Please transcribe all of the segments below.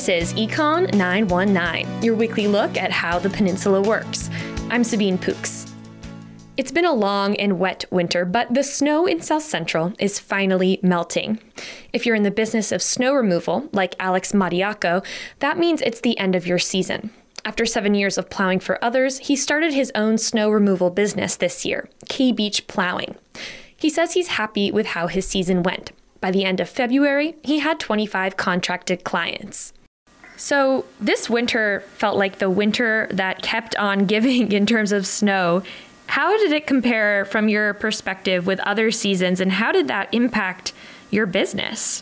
This is Econ 919, your weekly look at how the peninsula works. I'm Sabine Pooks. It's been a long and wet winter, but the snow in South Central is finally melting. If you're in the business of snow removal, like Alex Mariaco, that means it's the end of your season. After 7 years of plowing for others, he started his own snow removal business this year, K-Beach Plowing. He says he's happy with how his season went. By the end of February, he had 25 contracted clients. So this winter felt like the winter that kept on giving in terms of snow. How did it compare from your perspective with other seasons, and how did that impact your business?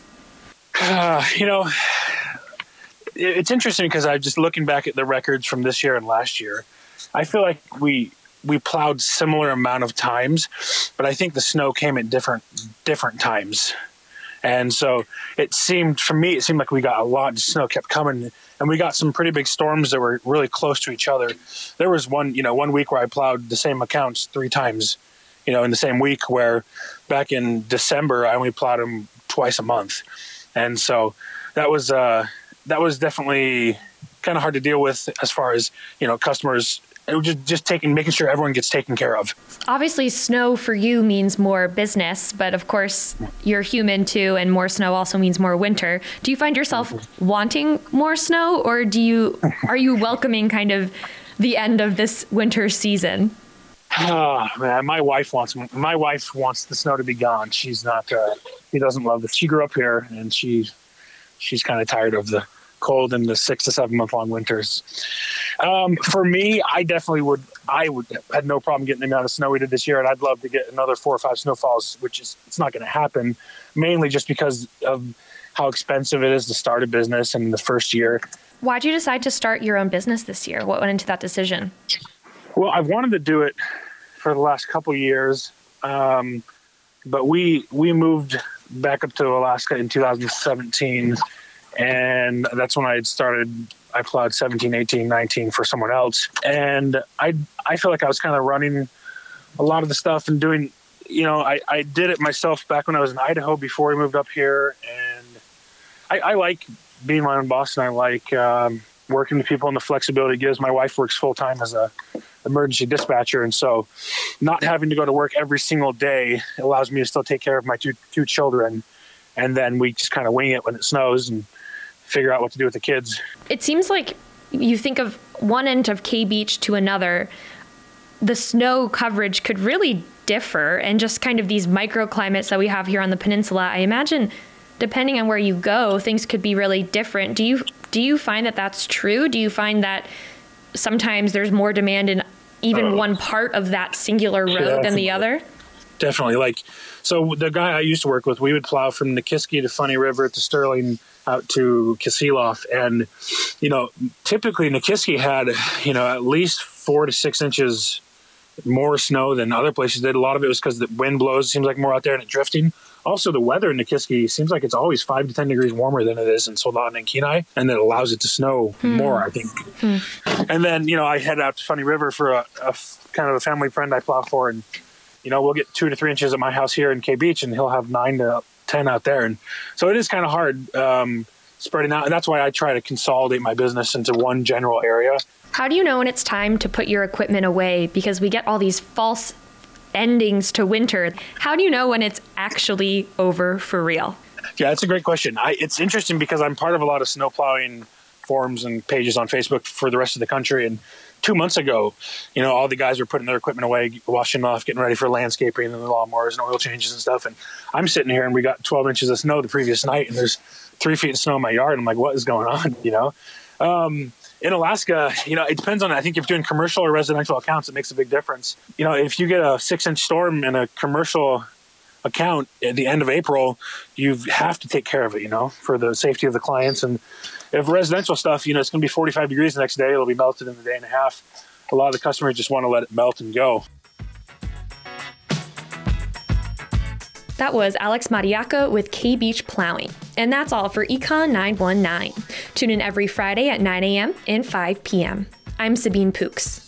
It's interesting because I'm just looking back at the records from this year and last year. I feel like we plowed similar amount of times, but I think the snow came at different times. And so it seemed like we got a lot of snow kept coming, and we got some pretty big storms that were really close to each other. There was one week where I plowed the same accounts 3 times, in the same week, where back in December, I only plowed them twice a month. And so that was definitely kind of hard to deal with as far as, customers. It was just making sure everyone gets taken care of. Obviously, snow for you means more business, but of course, you're human too, and more snow also means more winter. Do you find yourself wanting more snow, or are you welcoming kind of the end of this winter season? Oh, man, my wife wants the snow to be gone. She doesn't love this. She grew up here, and she's kind of tired of the cold and the 6 to 7 month long winters. For me, I definitely had no problem getting the amount of snow we did this year, and I'd love to get another 4 or 5 snowfalls, it's not going to happen, mainly just because of how expensive it is to start a business in the first year. Why'd you decide to start your own business this year? What went into that decision? Well, I've wanted to do it for the last couple of years, but we moved back up to Alaska in 2017, and that's when I plowed 17, 18, 19 for someone else. And I feel like I was kind of running a lot of the stuff and doing, I did it myself back when I was in Idaho before we moved up here. And I like being my own boss, and I like working with people and the flexibility it gives. My wife works full time as a emergency dispatcher. And so not having to go to work every single day allows me to still take care of my two children. And then we just kind of wing it when it snows and figure out what to do with the kids. It seems like you think of one end of K-Beach to another, the snow coverage could really differ, and just kind of these microclimates that we have here on the peninsula. I imagine depending on where you go, things could be really different. Do you find that that's true? Do you find that sometimes there's more demand in even one part of that singular road than the other? Definitely. So the guy I used to work with, we would plow from Nikiski to Funny River to Sterling out to Kasilof. And, typically Nikiski had, at least 4 to 6 inches more snow than other places did. A lot of it was because the wind blows, seems like more out there, and it's drifting. Also, the weather in Nikiski seems like it's always 5 to 10 degrees warmer than it is in Solon and Kenai, and that allows it to snow more, I think. And then, I head out to Funny River for a kind of a family friend I plow for, and we'll get 2 to 3 inches at my house here in K-Beach, and he'll have 9 to 10 out there. And so it is kind of hard spreading out. And that's why I try to consolidate my business into one general area. How do you know when it's time to put your equipment away? Because we get all these false endings to winter. How do you know when it's actually over for real? Yeah, that's a great question. It's interesting because I'm part of a lot of snow plowing forums and pages on Facebook for the rest of the country. And 2 months ago, all the guys were putting their equipment away, washing off, getting ready for landscaping and the lawnmowers and oil changes and stuff. And I'm sitting here and we got 12 inches of snow the previous night, and there's 3 feet of snow in my yard. I'm like, what is going on? In Alaska, it depends on, I think if you're doing commercial or residential accounts, it makes a big difference. If you get a 6-inch storm in a commercial account at the end of April, you have to take care of it, for the safety of the clients. And if residential stuff, it's going to be 45 degrees the next day. It'll be melted in a day and a half. A lot of the customers just want to let it melt and go. That was Alex Mariaco with K-Beach Plowing. And that's all for Econ 919. Tune in every Friday at 9 a.m. and 5 p.m. I'm Sabine Pooks.